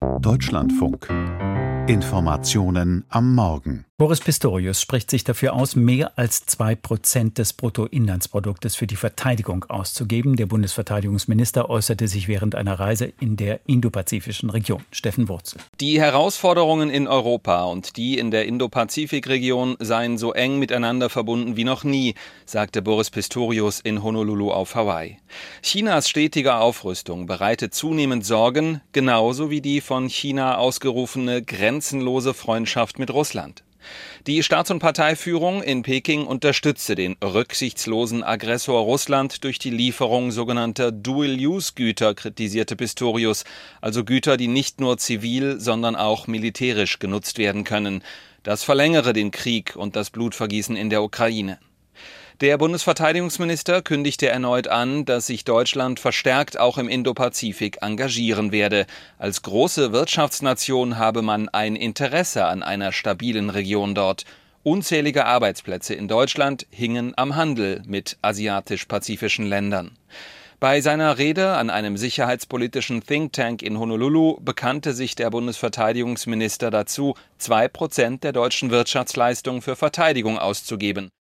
Deutschlandfunk. Informationen am Morgen. Boris Pistorius spricht sich dafür aus, mehr als 2% des Bruttoinlandsproduktes für die Verteidigung auszugeben. Der Bundesverteidigungsminister äußerte sich während einer Reise in der indopazifischen Region. Steffen Wurzel. Die Herausforderungen in Europa und die in der Indo-Pazifik-Region seien so eng miteinander verbunden wie noch nie, sagte Boris Pistorius in Honolulu auf Hawaii. Chinas stetige Aufrüstung bereitet zunehmend Sorgen, genauso wie die von China ausgerufene grenzenlose Freundschaft mit Russland. Die Staats- und Parteiführung in Peking unterstütze den rücksichtslosen Aggressor Russland durch die Lieferung sogenannter Dual-Use-Güter, kritisierte Pistorius, also Güter, die nicht nur zivil, sondern auch militärisch genutzt werden können. Das verlängere den Krieg und das Blutvergießen in der Ukraine. Der Bundesverteidigungsminister kündigte erneut an, dass sich Deutschland verstärkt auch im Indopazifik engagieren werde. Als große Wirtschaftsnation habe man ein Interesse an einer stabilen Region dort. Unzählige Arbeitsplätze in Deutschland hingen am Handel mit asiatisch-pazifischen Ländern. Bei seiner Rede an einem sicherheitspolitischen Think Tank in Honolulu bekannte sich der Bundesverteidigungsminister dazu, 2% der deutschen Wirtschaftsleistung für Verteidigung auszugeben.